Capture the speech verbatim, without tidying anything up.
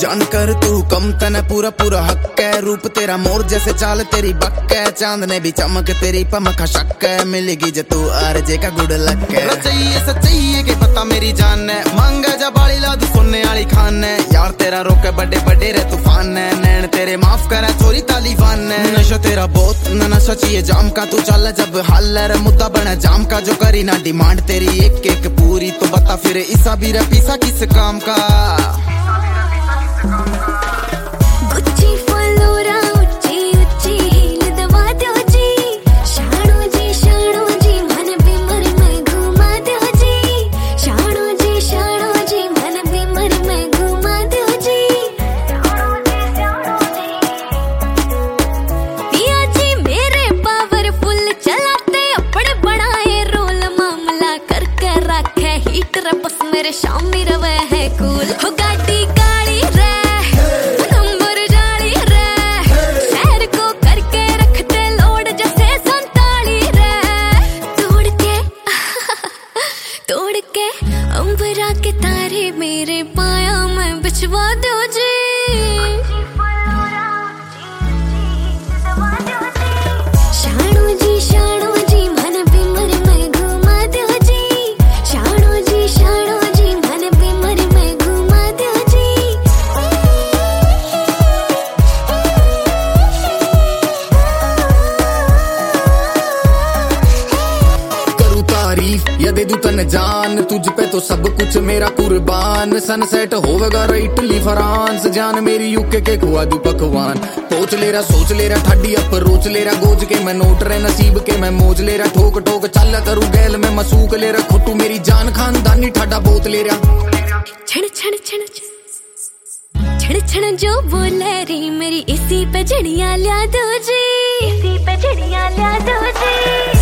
जान कर तू कम तने पूरा पूरा हक है। रूप तेरा मोर जैसे चाल तेरी बक है। चांद ने भी चमक तेरी पमखा शक है। मिलेगी जे तू आरजे का गुड लक है। सच्ची सच्ची है कि पता मेरी जान है। मांगा जा बाली ला तू सुनने वाली खान है। यार तेरा रोके बड़े बड़े रे तूफान है। नैन तेरे माफ करा चोरी तालिबान है। नशा तेरा बहुत न नशा चाहिए जाम का। तू चल जब हल है मुद्दा बना जाम का। जो करी ना डिमांड तेरी एक एक पूरी तो बता फिर इसा भी रे पीसा किस काम का। मेरे शामी रवे है कूल हो गाड़ी काली रे नंबर जाली रे शहर को करके रखते लोड जैसे संताली रे। तोड़ के तोड़ के अंबरा के तारे मेरे पाया में बिछवा दो जी। शानू जी शानू जी मन बिमर में घुमा दो जी। शानू जी शानू या दे दूं तन जान तुझ पे तो सब कुछ मेरा कुर्बान। सनसेट होवेगा रे इटली फ्रांस। जान मेरी यूके के खुआ दू पकवान। पोच ले रहा सोच ले रहा ठाडी अप रोच ले रहा गोज के मैं नोट रे नसीब के मैं मोज ले रहा। ठोक ठोक चल करू गैल में मसूक ले रहा। खुटू मेरी जान खानदानी ठाडा बोत ले रहा। छण छण छण छण छण जो बोले री मेरी इसी पे जड़ियां ला दो जी। इसी पे जड़ियां ला दो जी।